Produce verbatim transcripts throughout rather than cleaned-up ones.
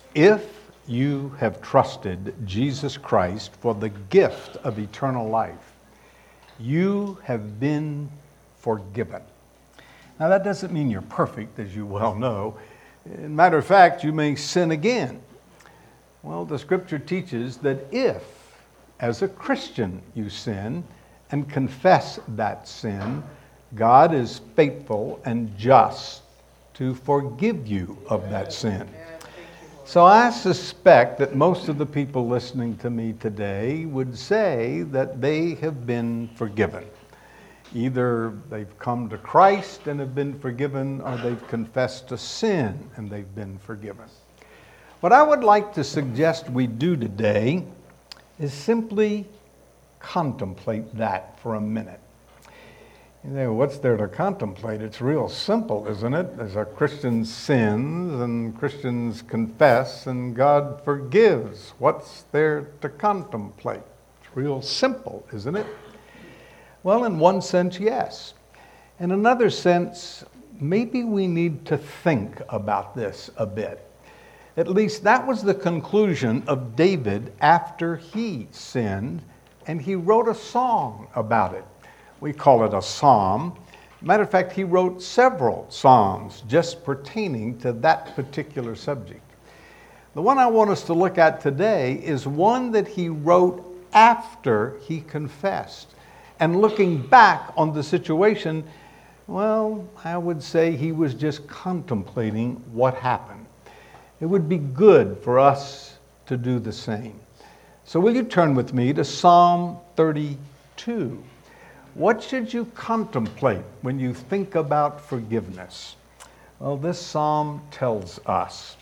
If you have trusted Jesus Christ for the gift of eternal life, you have been forgiven. Now, that doesn't mean you're perfect, as you well know. As a matter of fact, you may sin again. Well, the Scripture teaches that if, as a Christian, you sin and confess that sin, God is faithful and just to forgive you of that sin. So I suspect that most of the people listening to me today would say that they have been forgiven. Either they've come to Christ and have been forgiven, or they've confessed a sin and they've been forgiven. What I would like to suggest we do today is simply contemplate that for a minute. You know, what's there to contemplate? It's real simple, isn't it? As a Christian sins and Christians confess and God forgives. What's there to contemplate? It's real simple, isn't it? Well, in one sense, yes. In another sense, maybe we need to think about this a bit. At least that was the conclusion of David after he sinned, and he wrote a song about it. We call it a psalm. Matter of fact, he wrote several psalms just pertaining to that particular subject. The one I want us to look at today is one that he wrote after he confessed. And looking back on the situation, well, I would say he was just contemplating what happened. It would be good for us to do the same. So will you turn with me to Psalm thirty-two? What should you contemplate when you think about forgiveness? Well, this psalm tells us.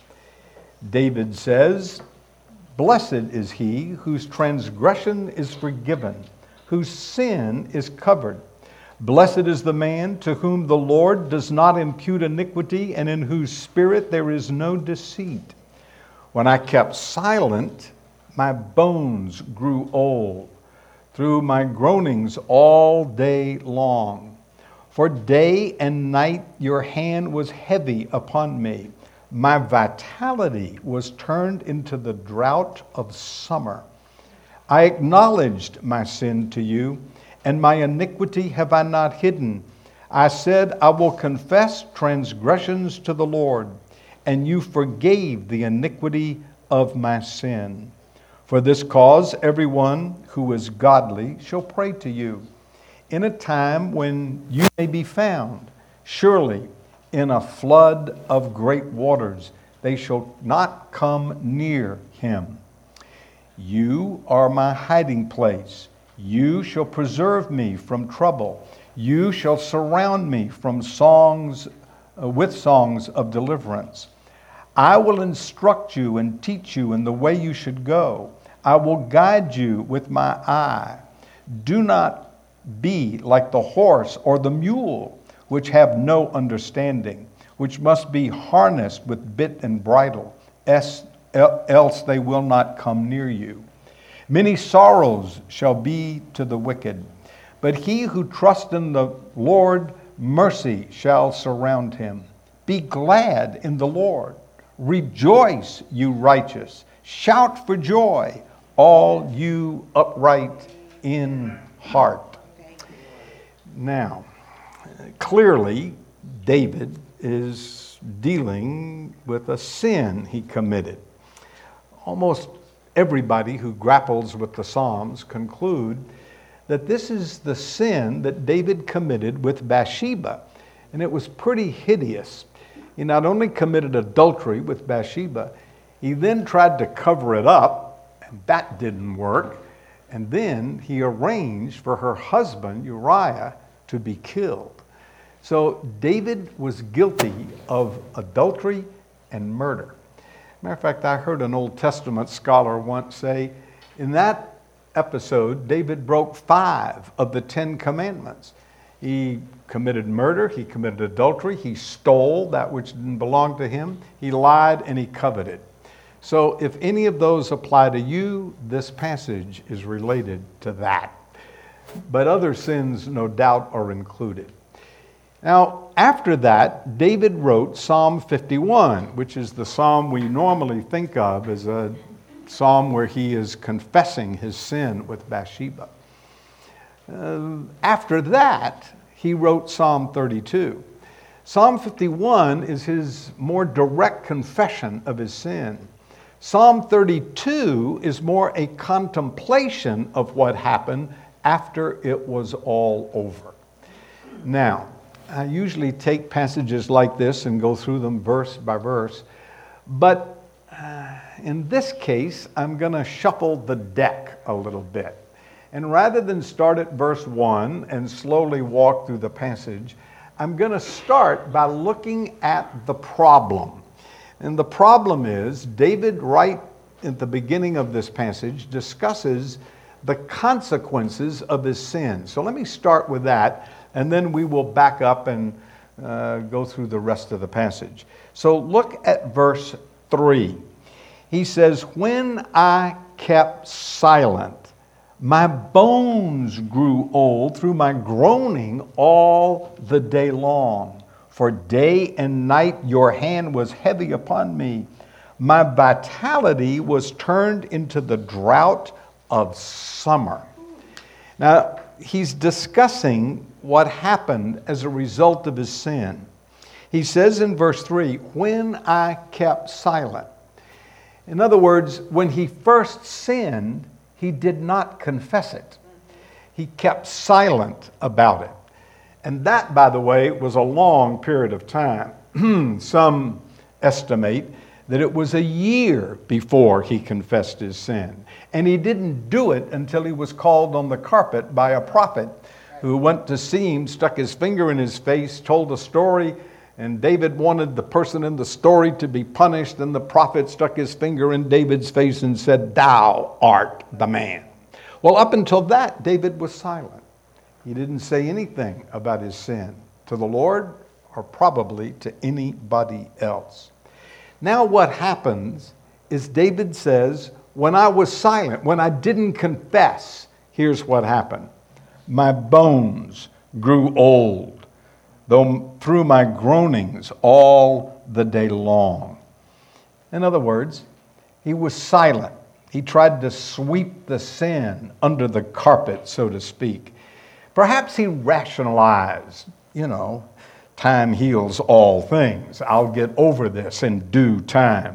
David says, "Blessed is he whose transgression is forgiven, whose sin is covered. Blessed is the man to whom the Lord does not impute iniquity, and in whose spirit there is no deceit. When I kept silent, my bones grew old through my groanings all day long. For day and night your hand was heavy upon me. My vitality was turned into the drought of summer. I acknowledged my sin to you, and my iniquity have I not hidden. I said, I will confess transgressions to the Lord, and you forgave the iniquity of my sin. For this cause, everyone who is godly shall pray to you in a time when you may be found. Surely, in a flood of great waters, they shall not come near him. You are my hiding place. You shall preserve me from trouble. You shall surround me from songs, uh, with songs of deliverance. I will instruct you and teach you in the way you should go. I will guide you with my eye. Do not be like the horse or the mule, which have no understanding, which must be harnessed with bit and bridle, else they will not come near you. Many sorrows shall be to the wicked, but he who trusts in the Lord, mercy shall surround him. Be glad in the Lord. Rejoice, you righteous. Shout for joy, all you upright in heart. Now, clearly, David is dealing with a sin he committed. Almost everybody who grapples with the Psalms conclude that this is the sin that David committed with Bathsheba. And it was pretty hideous. He not only committed adultery with Bathsheba, he then tried to cover it up, and that didn't work. And then he arranged for her husband, Uriah, to be killed. So David was guilty of adultery and murder. Matter of fact, I heard an Old Testament scholar once say, in that episode, David broke five of the Ten Commandments. He committed murder, he committed adultery, he stole that which didn't belong to him, he lied, and he coveted. So if any of those apply to you, this passage is related to that. But other sins, no doubt, are included. Now, after that, David wrote Psalm fifty-one, which is the psalm we normally think of as a psalm where he is confessing his sin with Bathsheba. Uh, after that, he wrote Psalm thirty-two. Psalm fifty-one is his more direct confession of his sin. Psalm thirty-two is more a contemplation of what happened after it was all over. Now, I usually take passages like this and go through them verse by verse, but uh, in this case, I'm going to shuffle the deck a little bit. And rather than start at verse one and slowly walk through the passage, I'm going to start by looking at the problem. And the problem is, David, right at the beginning of this passage, discusses the consequences of his sin. So let me start with that, and then we will back up and uh, go through the rest of the passage. So look at verse three. He says, "When I kept silent, my bones grew old through my groaning all the day long. For day and night your hand was heavy upon me. My vitality was turned into the drought of summer." Now, he's discussing what happened as a result of his sin. He says in verse three, "When I kept silent." In other words, when he first sinned, he did not confess it. He kept silent about it. And that, by the way, was a long period of time. Some estimate that it was a year before he confessed his sin. And he didn't do it until he was called on the carpet by a prophet who went to see him, stuck his finger in his face, told a story, and David wanted the person in the story to be punished, and the prophet stuck his finger in David's face and said, "Thou art the man." Well, up until that, David was silent. He didn't say anything about his sin to the Lord or probably to anybody else. Now what happens is David says, when I was silent, when I didn't confess, here's what happened. My bones grew old, though through my groanings all the day long. In other words, he was silent. He tried to sweep the sin under the carpet, so to speak. Perhaps he rationalized, you know, time heals all things. I'll get over this in due time.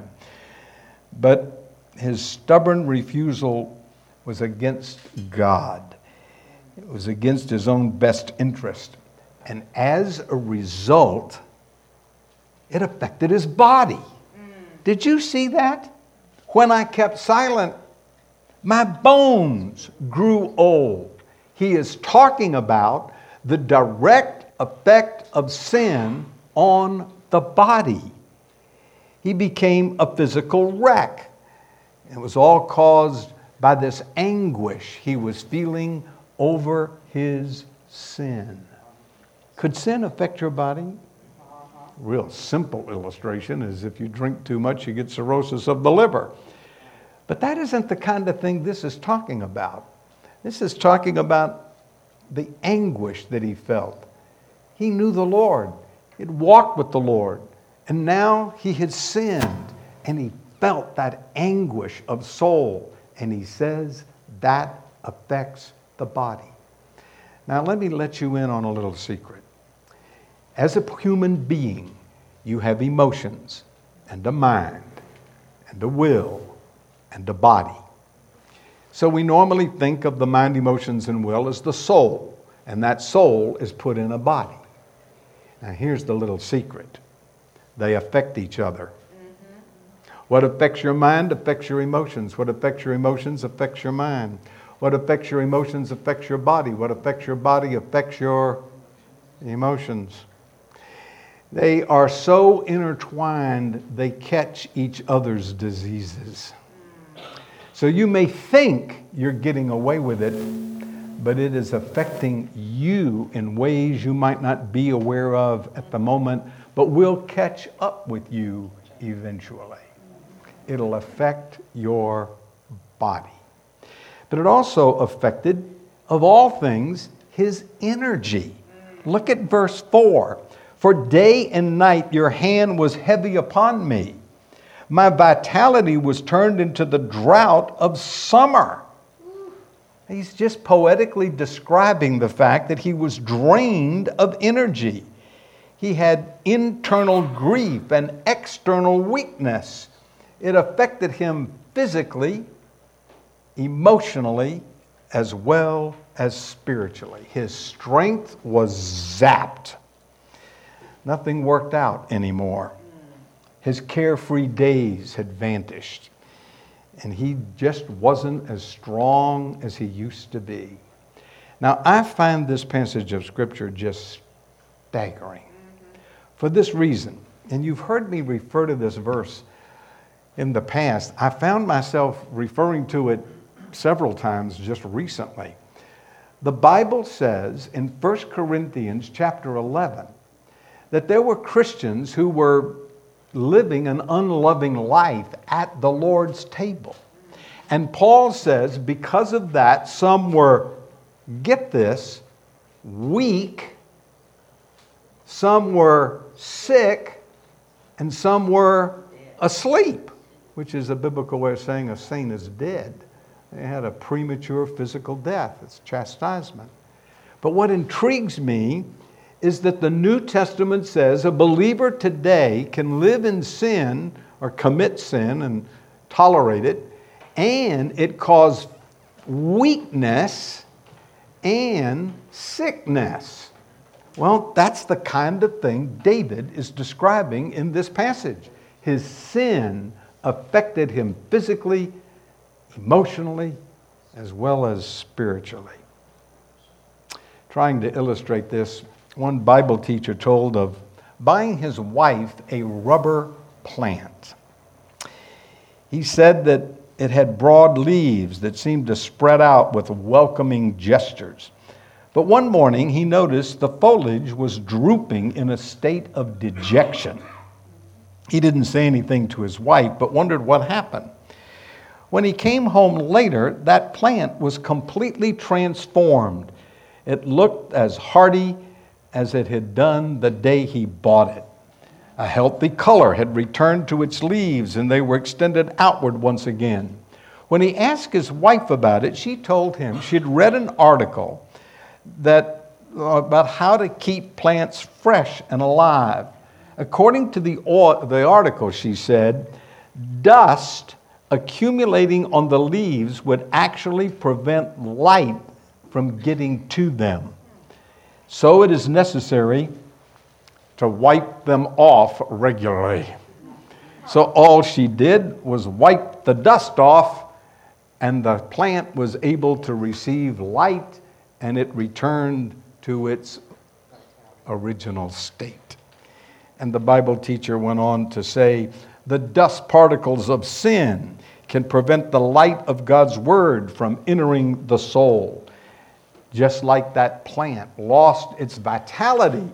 But his stubborn refusal was against God. It was against his own best interest. And as a result, it affected his body. Did you see that? When I kept silent, my bones grew old. He is talking about the direct effect of sin on the body. He became a physical wreck. It was all caused by this anguish he was feeling over his sin. Could sin affect your body? Real simple illustration is if you drink too much, you get cirrhosis of the liver. But that isn't the kind of thing this is talking about. This is talking about the anguish that he felt. He knew the Lord. He had walked with the Lord. And now he had sinned. And he felt that anguish of soul. And he says that affects the body. Now let me let you in on a little secret. As a human being, you have emotions and a mind and a will and a body. So we normally think of the mind, emotions, and will as the soul, and that soul is put in a body. Now here's the little secret. They affect each other. Mm-hmm. What affects your mind affects your emotions. What affects your emotions affects your mind. What affects your emotions affects your body. What affects your body affects your emotions. They are so intertwined, they catch each other's diseases. So you may think you're getting away with it, but it is affecting you in ways you might not be aware of at the moment, but will catch up with you eventually. It'll affect your body. But it also affected, of all things, his energy. Look at verse four. For day and night your hand was heavy upon me. My vitality was turned into the drought of summer. He's just poetically describing the fact that he was drained of energy. He had internal grief and external weakness. It affected him physically, emotionally, as well as spiritually. His strength was zapped. Nothing worked out anymore. His carefree days had vanished, and he just wasn't as strong as he used to be. Now, I find this passage of Scripture just staggering. Mm-hmm. For this reason, and you've heard me refer to this verse in the past, I found myself referring to it several times just recently. The Bible says in First Corinthians chapter eleven that there were Christians who were living an unloving life at the Lord's table. And Paul says because of that, some were, get this, weak, some were sick, and some were asleep, which is a biblical way of saying a saint is dead. They had a premature physical death. It's chastisement. But what intrigues me is that the New Testament says a believer today can live in sin or commit sin and tolerate it, and it cause weakness and sickness. Well, that's the kind of thing David is describing in this passage. His sin affected him physically, emotionally, as well as spiritually. Trying to illustrate this, one Bible teacher told of buying his wife a rubber plant. He said that it had broad leaves that seemed to spread out with welcoming gestures. But one morning he noticed the foliage was drooping in a state of dejection. He didn't say anything to his wife, but wondered what happened. When he came home later, that plant was completely transformed. It looked as hardy as it had done the day he bought it. A healthy color had returned to its leaves, and they were extended outward once again. When he asked his wife about it, she told him she'd read an article that about how to keep plants fresh and alive. According to the, the article, she said, dust accumulating on the leaves would actually prevent light from getting to them. So it is necessary to wipe them off regularly. So all she did was wipe the dust off, and the plant was able to receive light, and it returned to its original state. And the Bible teacher went on to say, the dust particles of sin can prevent the light of God's word from entering the soul. Just like that plant lost its vitality,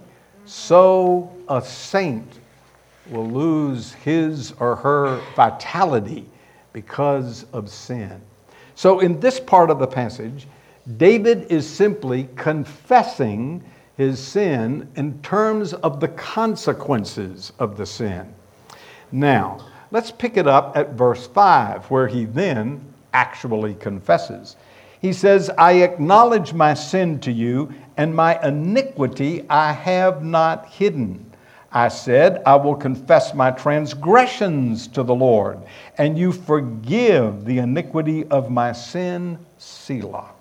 so a saint will lose his or her vitality because of sin. So in this part of the passage, David is simply confessing his sin in terms of the consequences of the sin. Now, let's pick it up at verse five, where he then actually confesses. He says, I acknowledge my sin to you, and my iniquity I have not hidden. I said, I will confess my transgressions to the Lord, and you forgive the iniquity of my sin, Selah.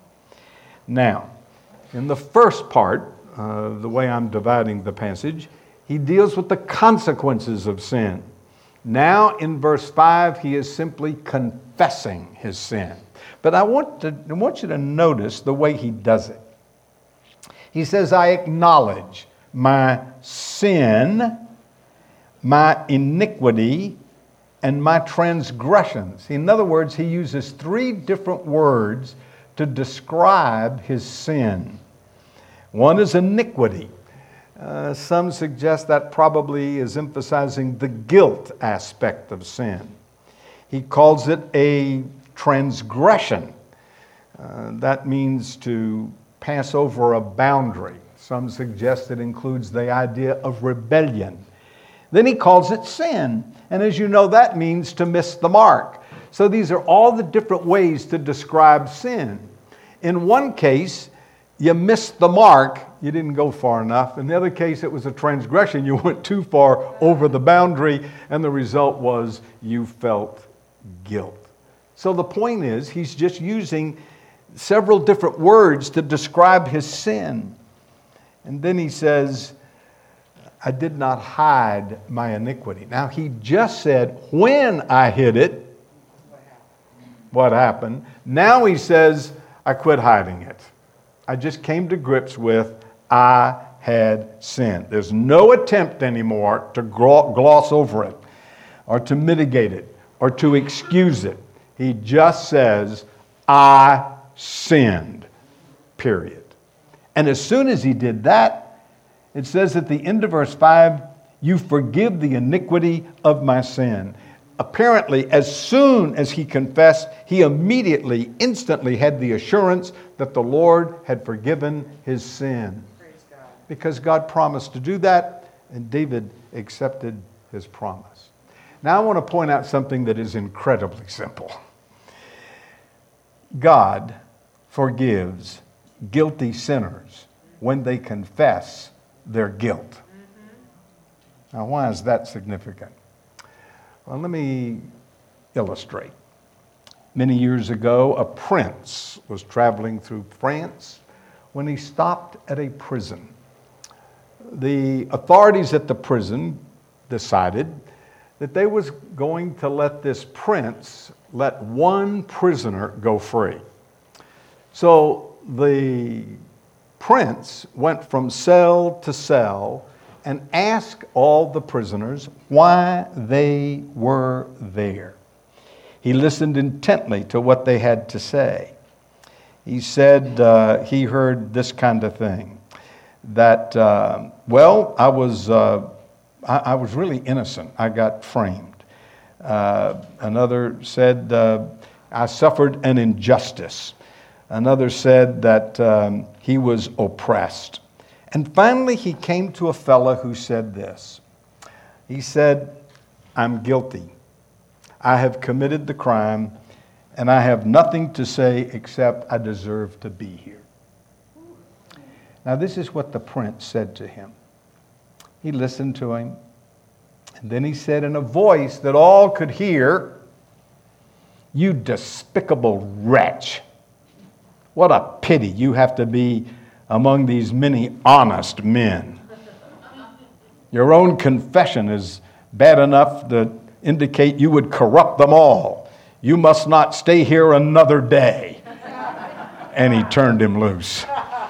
Now, in the first part, uh, the way I'm dividing the passage, he deals with the consequences of sin. Now, in verse five, he is simply confessing his sin. But I want to, I want you to notice the way he does it. He says, I acknowledge my sin, my iniquity, and my transgressions. In other words, he uses three different words to describe his sin. One is iniquity. Uh, some suggest that probably is emphasizing the guilt aspect of sin. He calls it a transgression. Uh, that means to pass over a boundary. Some suggest it includes the idea of rebellion. Then he calls it sin. And as you know, that means to miss the mark. So these are all the different ways to describe sin. In one case, you missed the mark, you didn't go far enough. In the other case, it was a transgression. You went too far over the boundary, and the result was you felt guilt. So the point is, he's just using several different words to describe his sin. And then he says, I did not hide my iniquity. Now, he just said, when I hid it, what happened? Now he says, I quit hiding it. I just came to grips with, I had sinned. There's no attempt anymore to gloss over it or to mitigate it or to excuse it. He just says, I sinned, period. And as soon as he did that, it says at the end of verse five, you forgive the iniquity of my sin. Apparently, as soon as he confessed, he immediately, instantly had the assurance that the Lord had forgiven his sin. Praise God. Because God promised to do that, and David accepted his promise. Now I want to point out something that is incredibly simple. God forgives guilty sinners when they confess their guilt. Mm-hmm. Now, why is that significant? Well, let me illustrate. Many years ago, a prince was traveling through France when he stopped at a prison. The authorities at the prison decided that they was going to let this prince let one prisoner go free. So the prince went from cell to cell and asked all the prisoners why they were there. He listened intently to what they had to say. He said uh, he heard this kind of thing, that, uh, well, I was, uh, I, I was really innocent. I got framed. Uh, another said, uh, I suffered an injustice. Another said that um, he was oppressed. And finally, he came to a fellow who said this. He said, I'm guilty. I have committed the crime, and I have nothing to say except I deserve to be here. Now, this is what the prince said to him. He listened to him, and then he said in a voice that all could hear, you despicable wretch. What a pity you have to be among these many honest men. Your own confession is bad enough to indicate you would corrupt them all. You must not stay here another day. And he turned him loose.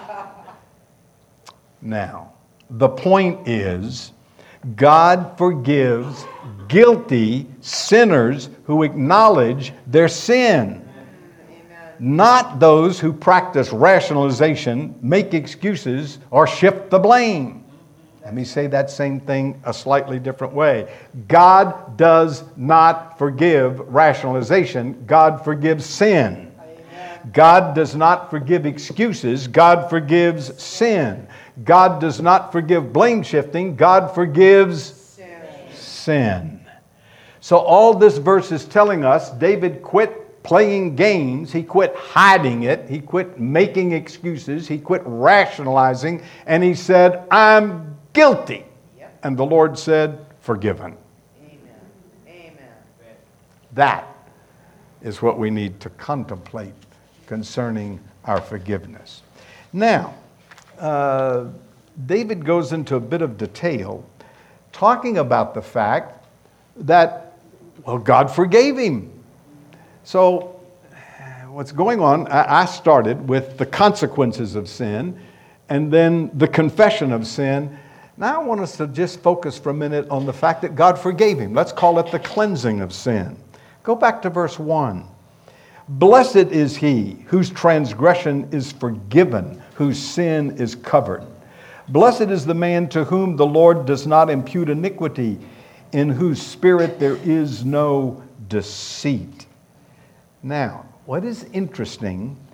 Now, the point is, God forgives guilty sinners who acknowledge their sin. Not those who practice rationalization, make excuses, or shift the blame. Let me say that same thing a slightly different way. God does not forgive rationalization. God forgives sin. Amen. God does not forgive excuses. God forgives sin. God does not forgive blame shifting. God forgives sin. sin. So all this verse is telling us, David quit playing games, he quit hiding it, he quit making excuses, he quit rationalizing, and he said, I'm guilty. Yep. And the Lord said, forgiven. Amen. Amen. That is what we need to contemplate concerning our forgiveness. Now, uh, David goes into a bit of detail talking about the fact that, well, God forgave him. So, what's going on, I started with the consequences of sin and then the confession of sin. Now I want us to just focus for a minute on the fact that God forgave him. Let's call it the cleansing of sin. Go back to verse one. Blessed is he whose transgression is forgiven, whose sin is covered. Blessed is the man to whom the Lord does not impute iniquity, in whose spirit there is no deceit. Now, what is interesting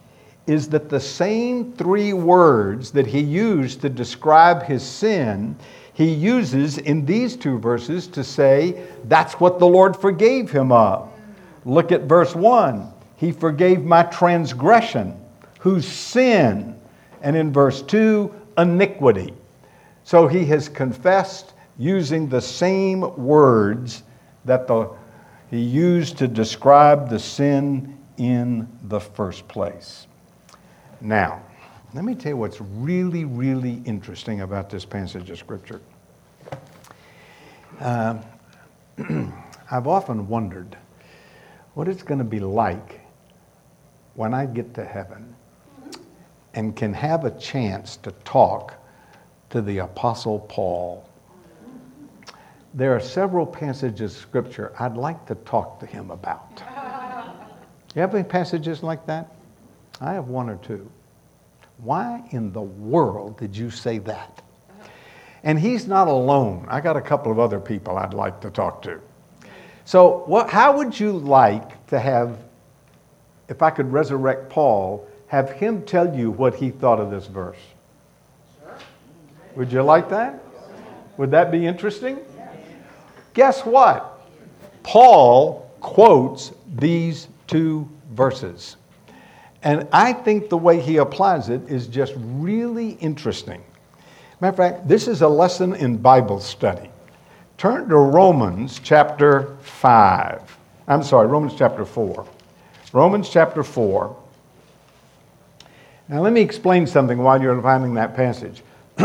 is that the same three words that he used to describe his sin, he uses in these two verses to say that's what the Lord forgave him of. Look at verse one. He forgave my transgression, whose sin, and in verse two, iniquity. So he has confessed using the same words that the, he used to describe the sin in the first place. Now, let me tell you what's really, really interesting about this passage of Scripture. Uh, I've often wondered what it's going to be like when I get to heaven and can have a chance to talk to the Apostle Paul. There are several passages of Scripture I'd like to talk to him about. You have any passages like that? I have one or two. Why in the world did you say that? And he's not alone. I got a couple of other people I'd like to talk to. So what, how would you like to have, if I could resurrect Paul, have him tell you what he thought of this verse? Would you like that? Would that be interesting? Guess what? Paul quotes these two verses. And I think the way he applies it is just really interesting. Matter of fact, this is a lesson in Bible study. Turn to Romans chapter five. I'm sorry, Romans chapter four. Romans chapter four. Now let me explain something while you're finding that passage.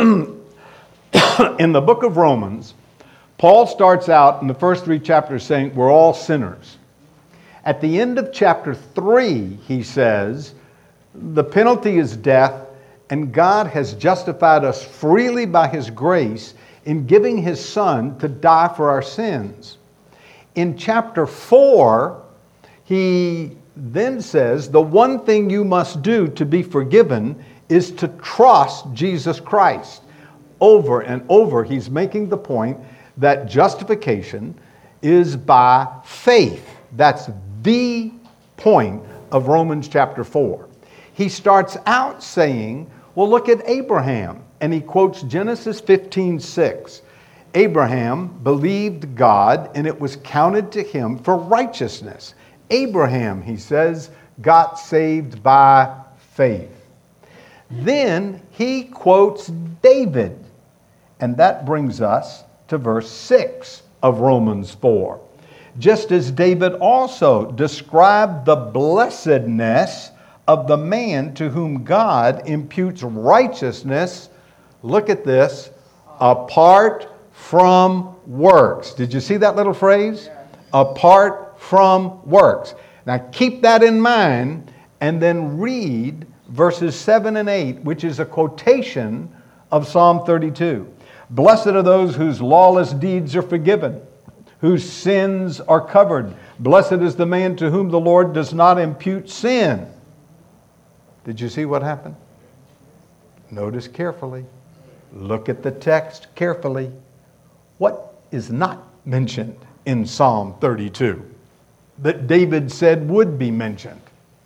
In the book of Romans, Paul starts out in the first three chapters saying we're all sinners. At the end of chapter three, he says, the penalty is death, and God has justified us freely by His grace in giving His Son to die for our sins. In chapter four, he then says, the one thing you must do to be forgiven is to trust Jesus Christ. Over and over, he's making the point that justification is by faith. That's the point of Romans chapter four. He starts out saying, well, look at Abraham. And he quotes Genesis fifteen six. Abraham believed God, and it was counted to him for righteousness. Abraham, he says, got saved by faith. Then he quotes David. And that brings us to verse six of Romans four. Just as David also described the blessedness of the man to whom God imputes righteousness, look at this, apart from works. Did you see that little phrase? Apart from works. Now keep that in mind and then read verses seven and eight, which is a quotation of Psalm thirty-two. Blessed are those whose lawless deeds are forgiven, whose sins are covered. Blessed is the man to whom the Lord does not impute sin. Did you see what happened? Notice carefully. Look at the text carefully. What is not mentioned in Psalm thirty-two that David said would be mentioned?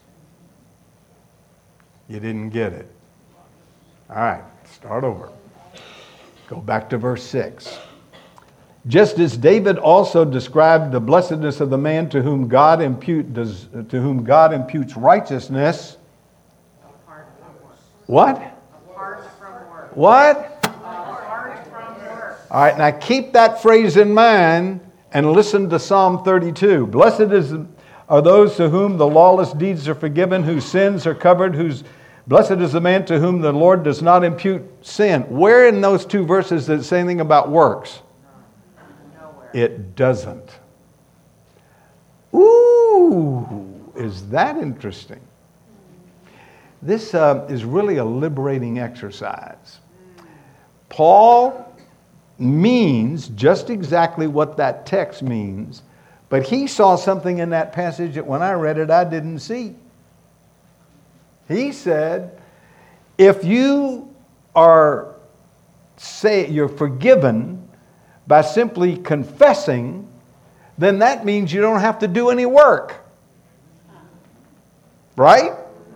You didn't get it. All right, start over. Go back to verse six. Just as David also described the blessedness of the man to whom God impute does, to whom God imputes righteousness. Apart from works. What? Apart from works. What? Apart from works. All right, now keep that phrase in mind and listen to Psalm thirty-two. Blessed is, are those to whom the lawless deeds are forgiven, whose sins are covered, whose blessed is the man to whom the Lord does not impute sin. Where in those two verses does it say anything about works? Nowhere. It doesn't. Ooh, is that interesting? This uh, is really a liberating exercise. Paul means just exactly what that text means, but he saw something in that passage that when I read it, I didn't see. He said, if you are, say, you're forgiven by simply confessing, then that means you don't have to do any work. Right?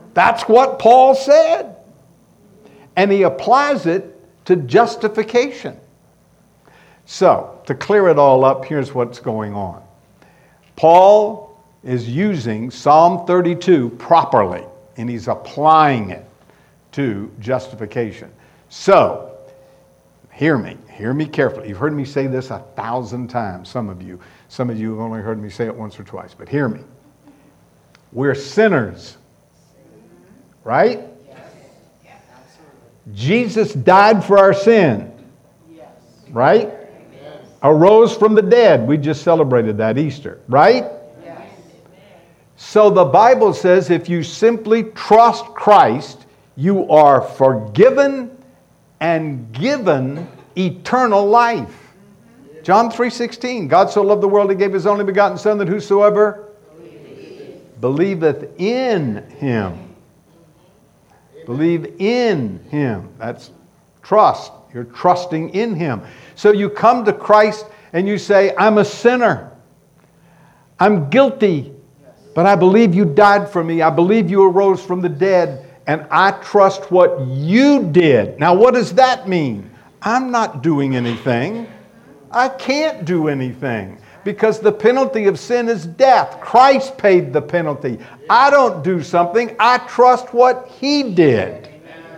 That's what Paul said. And he applies it to justification. So, to clear it all up, here's what's going on. Paul is using Psalm thirty-two properly, and he's applying it to justification. So, hear me. Hear me carefully. You've heard me say this a thousand times, some of you. Some of you have only heard me say it once or twice, but hear me. We're sinners. Right? Yes. Jesus died for our sin. Yes. Right? Yes. Arose from the dead. We just celebrated that Easter. Right? Yes. So the Bible says if you simply trust Christ, you are forgiven and given eternal life. Mm-hmm. John three sixteen. God so loved the world, he gave his only begotten Son, that whosoever believeth, believeth in him. Believe in him. That's trust. You're trusting in him. So you come to Christ and you say, I'm a sinner. I'm guilty. But I believe you died for me. I believe you arose from the dead. And I trust what you did. Now, what does that mean? I'm not doing anything. I can't do anything. Because the penalty of sin is death. Christ paid the penalty. I don't do something. I trust what he did.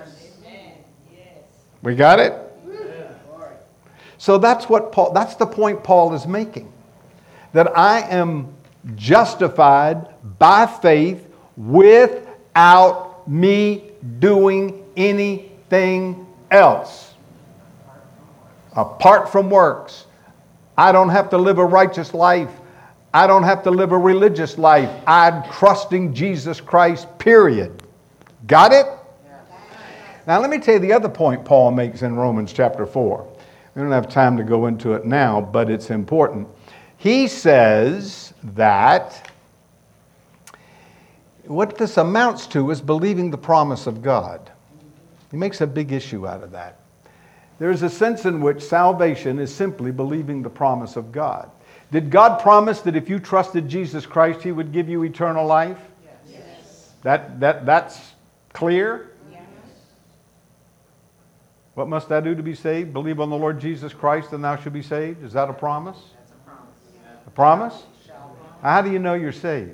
We got it? So that's what Paul, that's the point Paul is making. That I am justified by faith without me doing anything else. Apart from works. I don't have to live a righteous life. I don't have to live a religious life. I'm trusting Jesus Christ, period. Got it? Now let me tell you the other point Paul makes in Romans chapter four. We don't have time to go into it now, but it's important. He says that what this amounts to is believing the promise of God. He makes a big issue out of that. There's a sense in which salvation is simply believing the promise of God. Did God promise that if you trusted Jesus Christ, he would give you eternal life? Yes. That, that, that's clear? Yes. What must I do to be saved? Believe on the Lord Jesus Christ and thou shalt be saved? Is that a promise? That's a promise. A promise? How do you know you're saved?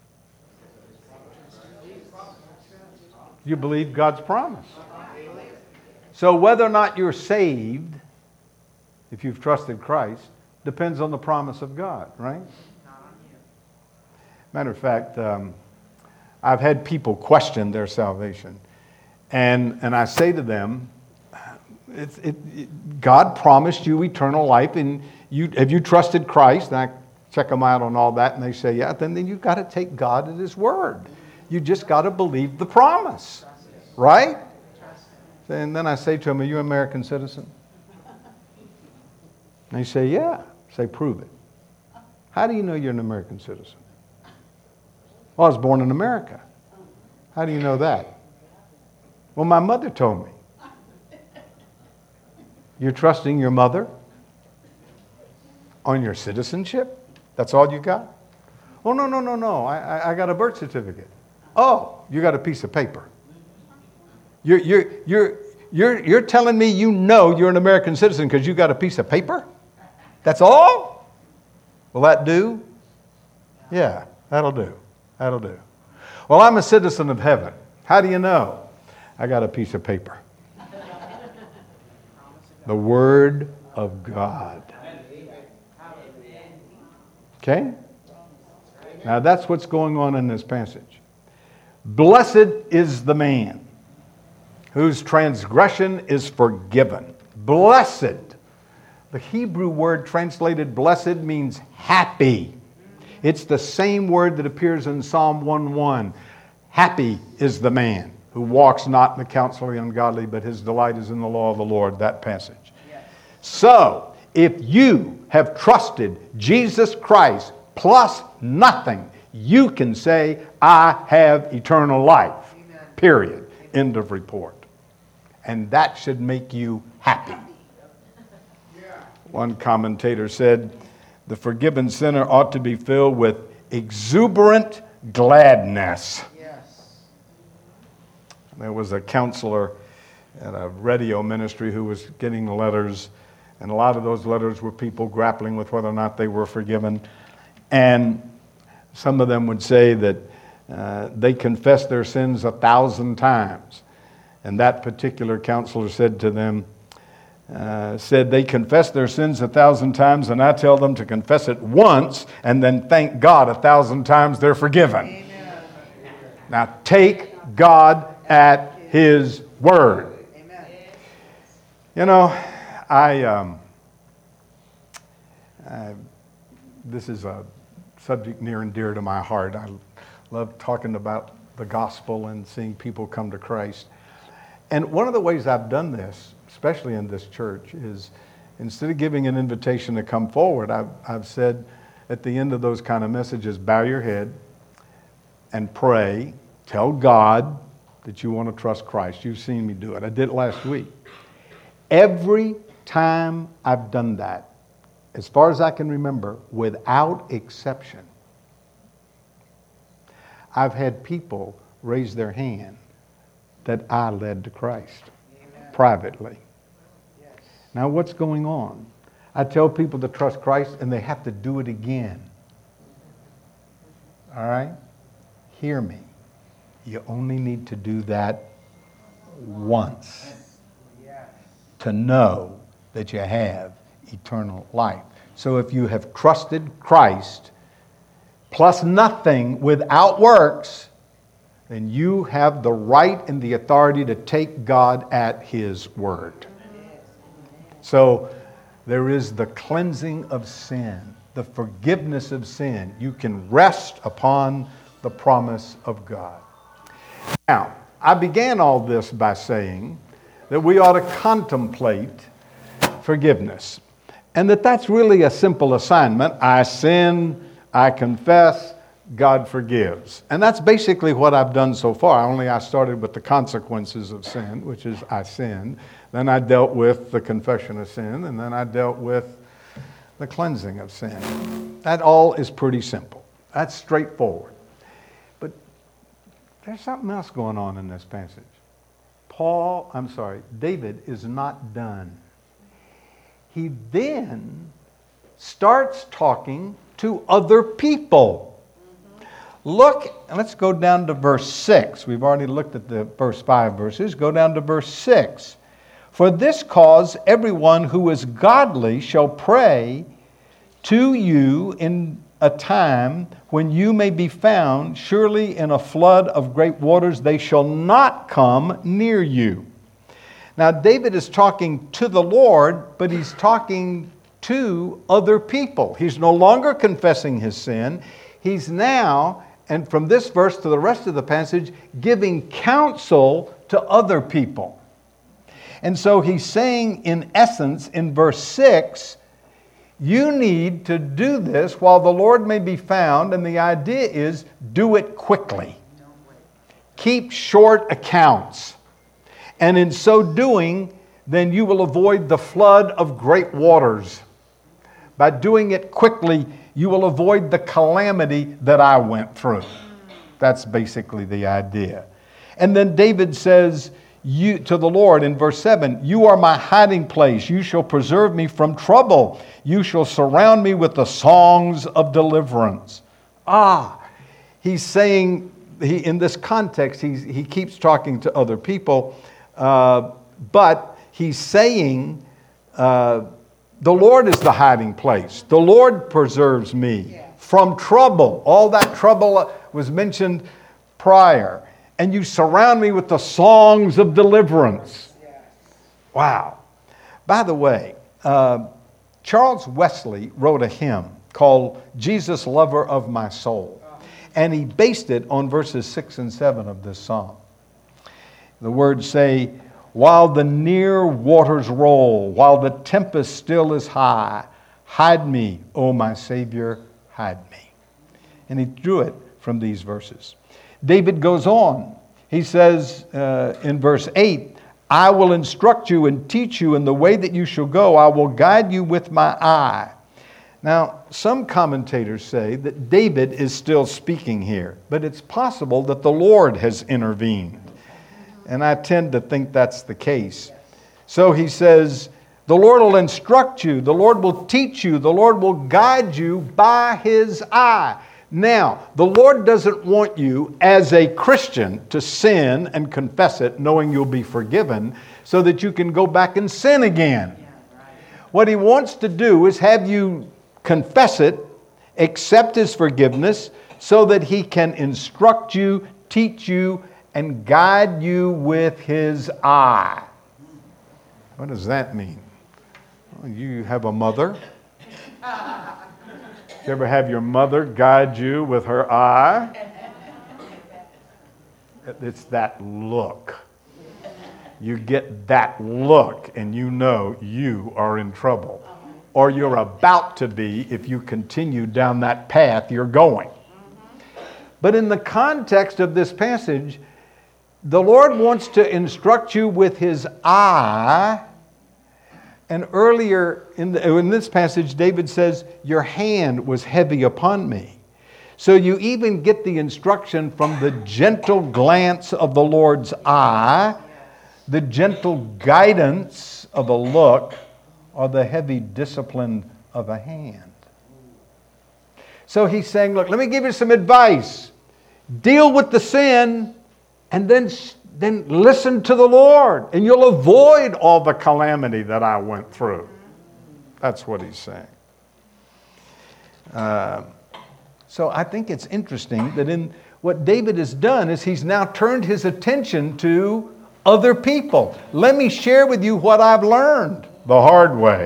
You believe God's promise. So whether or not you're saved, if you've trusted Christ, depends on the promise of God, right? Matter of fact, um, I've had people question their salvation. And, and I say to them, it, it, it, God promised you eternal life, and you have you trusted Christ? And I check them out on all that, and they say, yeah, then, then you've got to take God at his word. You just got to believe the promise, right? And then I say to them, are you an American citizen? And they say, yeah. I say, prove it. How do you know you're an American citizen? Well, I was born in America. How do you know that? Well, my mother told me. You're trusting your mother on your citizenship? That's all you got? Oh, no, no, no, no. I, I, I got a birth certificate. Oh, you got a piece of paper. You're, you're, you're, you're, you're telling me you know you're an American citizen because you got a piece of paper? That's all? Will that do? Yeah, that'll do. That'll do. Well, I'm a citizen of heaven. How do you know? I got a piece of paper. The Word of God. Okay? Now that's what's going on in this passage. Blessed is the man whose transgression is forgiven. Blessed. The Hebrew word translated blessed means happy. It's the same word that appears in Psalm one one. Happy is the man who walks not in the counsel of the ungodly, but his delight is in the law of the Lord. That passage. Yes. So, if you have trusted Jesus Christ plus nothing, you can say, I have eternal life. Amen. Period. Amen. End of report. And that should make you happy. One commentator said, the forgiven sinner ought to be filled with exuberant gladness. Yes. There was a counselor at a radio ministry who was getting letters, and a lot of those letters were people grappling with whether or not they were forgiven. And some of them would say that uh, they confessed their sins a thousand times. And that particular counselor said to them, uh, said they confess their sins a thousand times, and I tell them to confess it once and then thank God a thousand times they're forgiven. Amen. Now take God at His word. Amen. You know, I, um, I this is a subject near and dear to my heart. I love talking about the gospel and seeing people come to Christ. And one of the ways I've done this, especially in this church, is instead of giving an invitation to come forward, I've, I've said at the end of those kind of messages, bow your head and pray. Tell God that you want to trust Christ. You've seen me do it. I did it last week. Every time I've done that, as far as I can remember, without exception, I've had people raise their hand that I led to Christ. Amen. Privately. Yes. Now what's going on? I tell people to trust Christ and they have to do it again. All right? Hear me. You only need to do that once to know that you have eternal life. So if you have trusted Christ plus nothing without works, then you have the right and the authority to take God at His word. So there is the cleansing of sin, the forgiveness of sin. You can rest upon the promise of God. Now, I began all this by saying that we ought to contemplate forgiveness, and that that's really a simple assignment. I sin, I confess, God forgives. And that's basically what I've done so far. Only I started with the consequences of sin, which is I sinned. Then I dealt with the confession of sin, and then I dealt with the cleansing of sin. That all is pretty simple. That's straightforward. But there's something else going on in this passage. Paul, I'm sorry, David is not done. He then starts talking to other people. Look, let's go down to verse six. We've already looked at the first five verses. Go down to verse six. For this cause everyone who is godly shall pray to you in a time when you may be found. Surely in a flood of great waters they shall not come near you. Now David is talking to the Lord, but he's talking to other people. He's no longer confessing his sin. He's now, and from this verse to the rest of the passage, giving counsel to other people. And so he's saying, in essence, in verse six, you need to do this while the Lord may be found, and the idea is do it quickly. Keep short accounts. And in so doing, then you will avoid the flood of great waters. By doing it quickly, you will avoid the calamity that I went through. That's basically the idea. And then David says you, to the Lord in verse seven, you are my hiding place. You shall preserve me from trouble. You shall surround me with the songs of deliverance. Ah, he's saying, he, in this context, he's, he keeps talking to other people, uh, but he's saying, uh, the Lord is the hiding place. The Lord preserves me from trouble. All that trouble was mentioned prior. And you surround me with the songs of deliverance. Wow. By the way, uh, Charles Wesley wrote a hymn called Jesus, Lover of My Soul. And he based it on verses six and seven of this psalm. The words say, while the near waters roll, while the tempest still is high, hide me, O my Savior, hide me. And he drew it from these verses. David goes on. He says uh, in verse eight, I will instruct you and teach you in the way that you shall go. I will guide you with my eye. Now, some commentators say that David is still speaking here, but it's possible that the Lord has intervened. And I tend to think that's the case. So he says, the Lord will instruct you. The Lord will teach you. The Lord will guide you by His eye. Now, the Lord doesn't want you as a Christian to sin and confess it, knowing you'll be forgiven, so that you can go back and sin again. What He wants to do is have you confess it, accept His forgiveness, so that He can instruct you, teach you, and guide you with His eye. What does that mean? Well, you have a mother. You ever have your mother guide you with her eye? It's that look. You get that look and you know you are in trouble. Or you're about to be if you continue down that path you're going. But in the context of this passage, the Lord wants to instruct you with His eye. And earlier in, the, in this passage, David says, your hand was heavy upon me. So you even get the instruction from the gentle glance of the Lord's eye, the gentle guidance of a look, or the heavy discipline of a hand. So he's saying, look, let me give you some advice. Deal with the sin, and then Then listen to the Lord, and you'll avoid all the calamity that I went through. That's what he's saying. Uh, so I think it's interesting that in what David has done is he's now turned his attention to other people. Let me share with you what I've learned the hard way.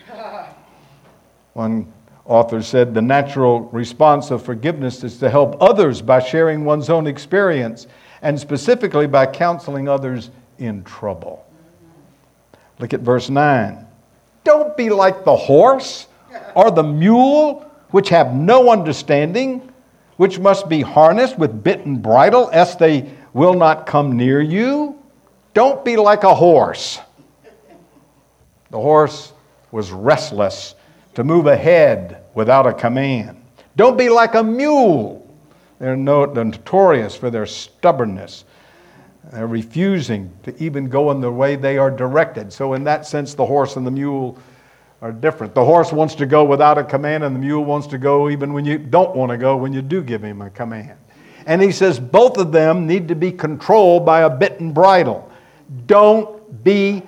One author said the natural response of forgiveness is to help others by sharing one's own experience, and specifically by counseling others in trouble. Look at verse nine. Don't be like the horse or the mule, which have no understanding, which must be harnessed with bit and bridle, else they will not come near you. Don't be like a horse. The horse was restless to move ahead without a command. Don't be like a mule. They're notorious for their stubbornness. They're refusing to even go in the way they are directed. So in that sense, the horse and the mule are different. The horse wants to go without a command, and the mule wants to go even when you don't want to go, when you do give him a command. And he says both of them need to be controlled by a bit and bridle. Don't be...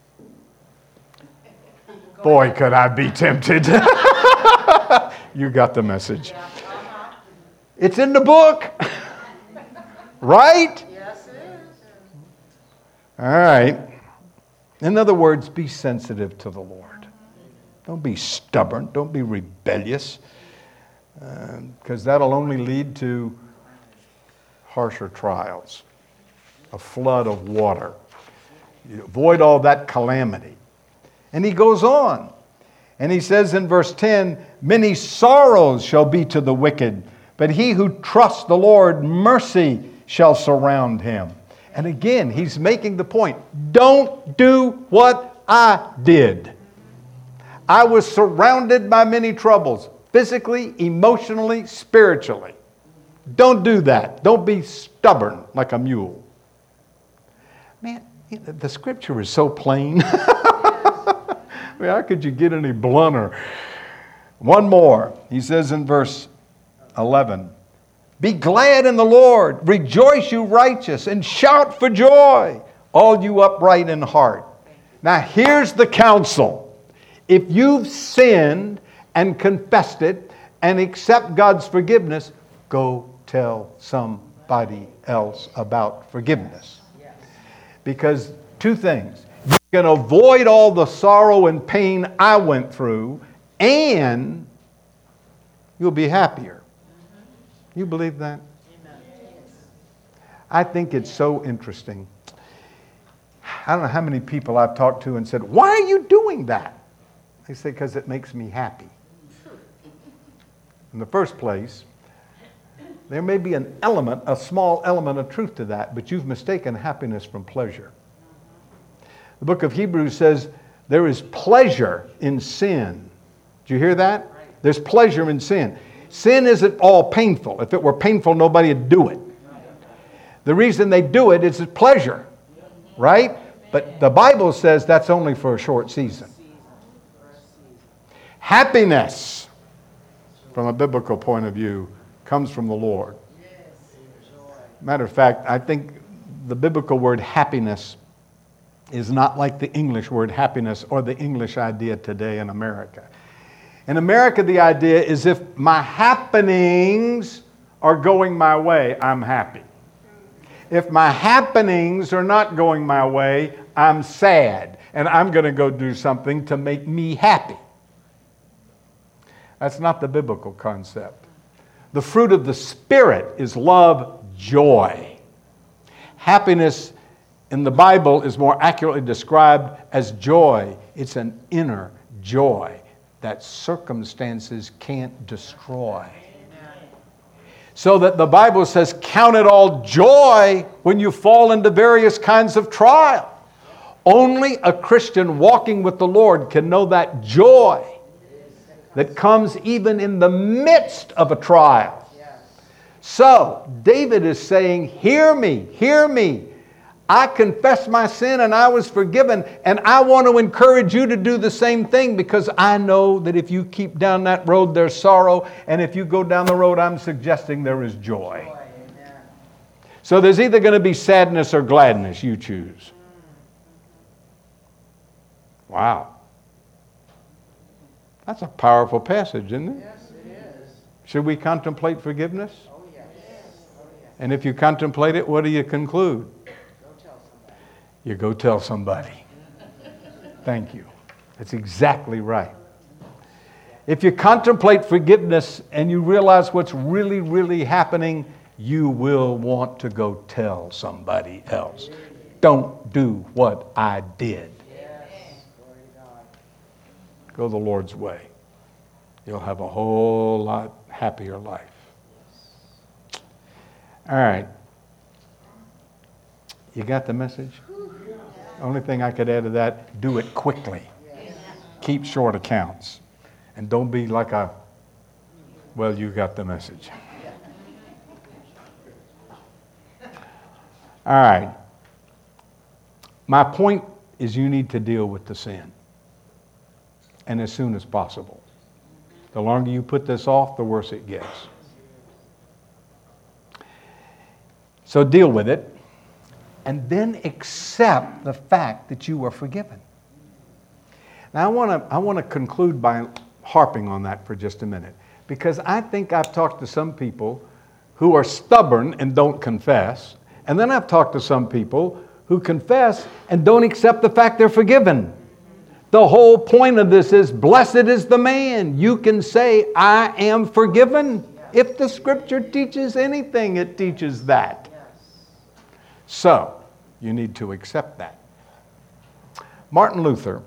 Boy, could I be tempted. You got the message. It's in the book. Right? Yes, it is. All right. In other words, be sensitive to the Lord. Don't be stubborn. Don't be rebellious. Because uh, that'll only lead to harsher trials, a flood of water. You avoid all that calamity. And he goes on. And he says in verse ten, many sorrows shall be to the wicked, but he who trusts the Lord, mercy shall surround him. And again, he's making the point. Don't do what I did. I was surrounded by many troubles, physically, emotionally, spiritually. Don't do that. Don't be stubborn like a mule. Man, the scripture is so plain. I mean, how could you get any blunter? One more. He says in verse eleven, be glad in the Lord, rejoice you righteous, and shout for joy, all you upright in heart. Now here's the counsel. If you've sinned and confessed it and accept God's forgiveness, go tell somebody else about forgiveness. Because two things. You can avoid all the sorrow and pain I went through, and you'll be happier. You believe that? I think it's so interesting. I don't know how many people I've talked to and said, why are you doing that? They say, because it makes me happy. In the first place, there may be an element, a small element of truth to that, but you've mistaken happiness from pleasure. The book of Hebrews says there is pleasure in sin. Did you hear that? There's pleasure in sin. Sin isn't all painful. If it were painful, nobody would do it. The reason they do it is it's pleasure. right? But the Bible says that's only for a short season. Happiness, from a biblical point of view, comes from the Lord. Matter of fact, I think the biblical word happiness is not like the English word happiness or the English idea today in America. In America, the idea is if my happenings are going my way, I'm happy. If my happenings are not going my way, I'm sad, and I'm going to go do something to make me happy. That's not the biblical concept. The fruit of the Spirit is love, joy. Happiness in the Bible is more accurately described as joy. It's an inner joy that circumstances can't destroy. So that the Bible says, count it all joy when you fall into various kinds of trial. Only a Christian walking with the Lord can know that joy that comes even in the midst of a trial. So, David is saying, hear me, hear me. I confessed my sin and I was forgiven, and I want to encourage you to do the same thing, because I know that if you keep down that road, there's sorrow, and if you go down the road I'm suggesting, there is joy. So there's either going to be sadness or gladness. You choose. Wow. That's a powerful passage, isn't it? Yes, it is. Should we contemplate forgiveness? Oh, yes. Oh, yes. And if you contemplate it, what do you conclude? Go tell somebody. You go tell somebody. Thank you. That's exactly right. If you contemplate forgiveness and you realize what's really, really happening, you will want to go tell somebody else. Don't do what I did. Go the Lord's way. You'll have a whole lot happier life. All right. You got the message? Only thing I could add to that, do it quickly. Keep short accounts. And don't be like a, well, you got the message. All right. My point is you need to deal with the sin. And as soon as possible. The longer you put this off, the worse it gets. So deal with it, and then accept the fact that you are forgiven. Now I want to I want to conclude by harping on that for just a minute, because I think I've talked to some people who are stubborn and don't confess, and then I've talked to some people who confess and don't accept the fact they're forgiven. The whole point of this is, blessed is the man. You can say, I am forgiven. If the Scripture teaches anything, it teaches that. So, you need to accept that. Martin Luther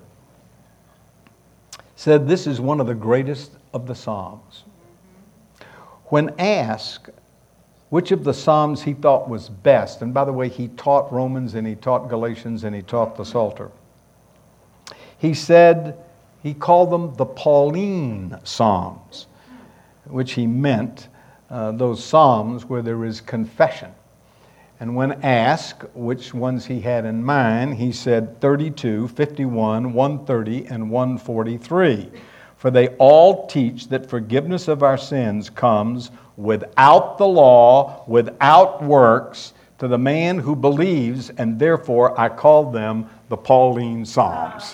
said this is one of the greatest of the Psalms. When asked which of the Psalms he thought was best, and by the way, he taught Romans and he taught Galatians and he taught the Psalter. He said, he called them the Pauline Psalms, which he meant uh, those Psalms where there is confession. And when asked which ones he had in mind, he said thirty-two, fifty-one, one thirty, and one forty-three. For they all teach that forgiveness of our sins comes without the law, without works, to the man who believes, and therefore I call them the Pauline Psalms.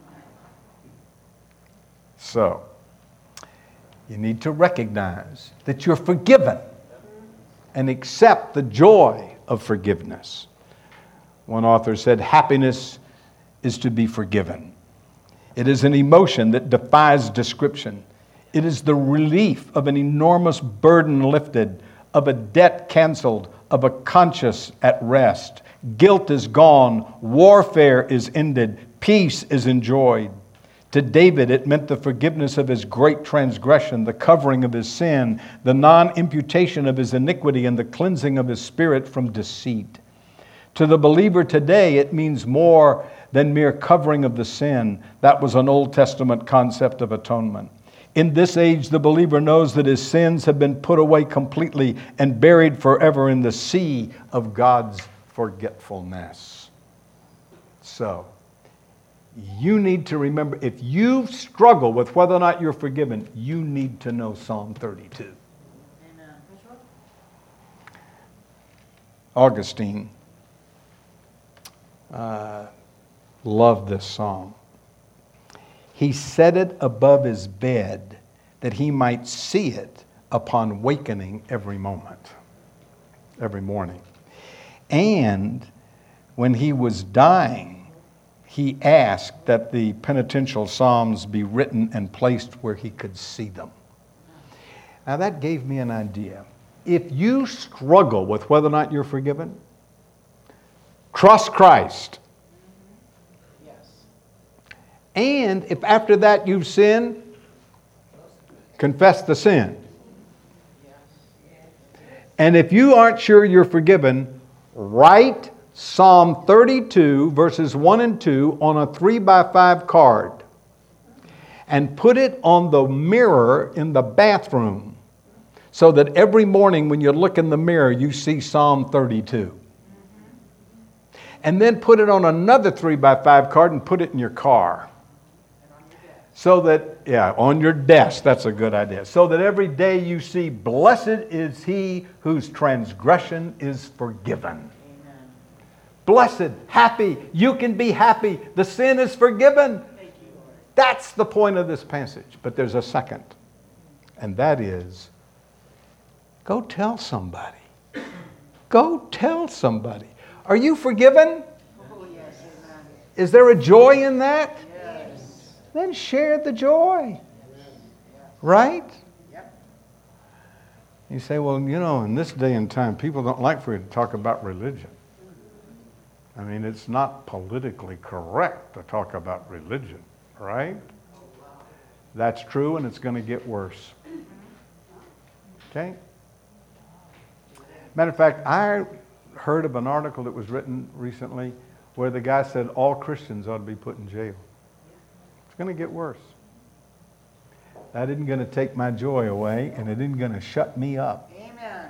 So, you need to recognize that you're forgiven and accept the joy of forgiveness. One author said, happiness is to be forgiven. It is an emotion that defies description. It is the relief of an enormous burden lifted, of a debt canceled, of a conscience at rest. Guilt is gone, warfare is ended, peace is enjoyed. To David, it meant the forgiveness of his great transgression, the covering of his sin, the non-imputation of his iniquity, and the cleansing of his spirit from deceit. To the believer today, it means more than mere covering of the sin. That was an Old Testament concept of atonement. In this age, the believer knows that his sins have been put away completely and buried forever in the sea of God's forgetfulness. So, you need to remember, if you struggle with whether or not you're forgiven, you need to know Psalm thirty-two. Amen. Augustine uh, loved this psalm. He set it above his bed that he might see it upon wakening every moment, every morning. And when he was dying, he asked that the penitential psalms be written and placed where he could see them. Now that gave me an idea. If you struggle with whether or not you're forgiven, trust Christ. Yes. And if after that you've sinned, confess the sin. And if you aren't sure you're forgiven, write Psalm thirty-two, verses one and two on a three by five card and put it on the mirror in the bathroom so that every morning when you look in the mirror, you see Psalm thirty-two. And then put it on another three by five card and put it in your car. So that, yeah, on your desk, that's a good idea. So that every day you see, blessed is he whose transgression is forgiven. Amen. Blessed, happy, you can be happy. The sin is forgiven. Thank you, Lord. That's the point of this passage. But there's a second, and that is, go tell somebody. Go tell somebody. Are you forgiven? Oh, yes. Amen. Is there a joy in that? Yes. Then share the joy. Right? Yep. You say, well, you know, in this day and time, people don't like for you to talk about religion. I mean, it's not politically correct to talk about religion, right? That's true, and it's going to get worse. Okay? Matter of fact, I heard of an article that was written recently where the guy said all Christians ought to be put in jail. It's going to get worse. That isn't going to take my joy away, and it isn't going to shut me up. Amen.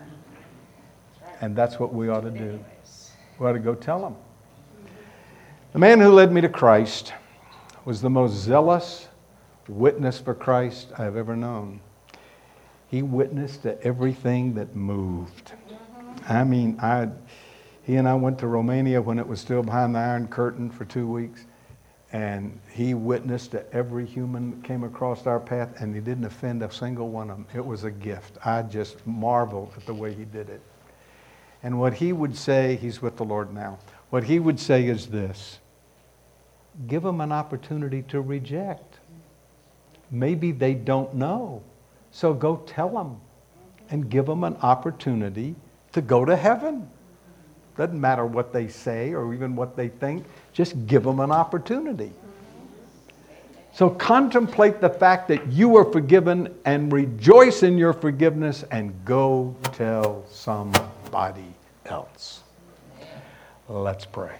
And that's what we ought to do. We ought to go tell them. The man who led me to Christ was the most zealous witness for Christ I have ever known. He witnessed to everything that moved. I mean, I, he and I went to Romania when it was still behind the Iron Curtain for two weeks. And he witnessed to every human that came across our path, and he didn't offend a single one of them. It was a gift. I just marveled at the way he did it. And what he would say, he's with the Lord now, what he would say is this: give them an opportunity to reject. Maybe they don't know. So go tell them and give them an opportunity to go to heaven. Doesn't matter what they say or even what they think. Just give them an opportunity. So contemplate the fact that you are forgiven and rejoice in your forgiveness and go tell somebody else. Let's pray.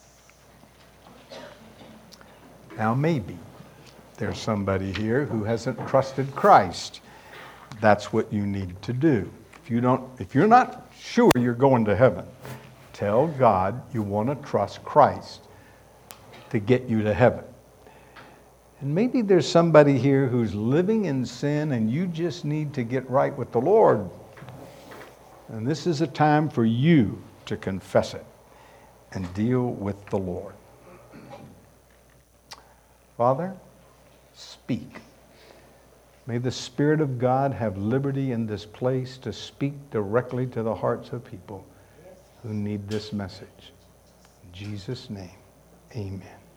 Now maybe there's somebody here who hasn't trusted Christ. That's what you need to do. If you don't, if you're not sure you're going to heaven, tell God you want to trust Christ to get you to heaven. And maybe there's somebody here who's living in sin and you just need to get right with the Lord. And this is a time for you to confess it and deal with the Lord. Father, speak. May the Spirit of God have liberty in this place to speak directly to the hearts of people who need this message. In Jesus' name, amen.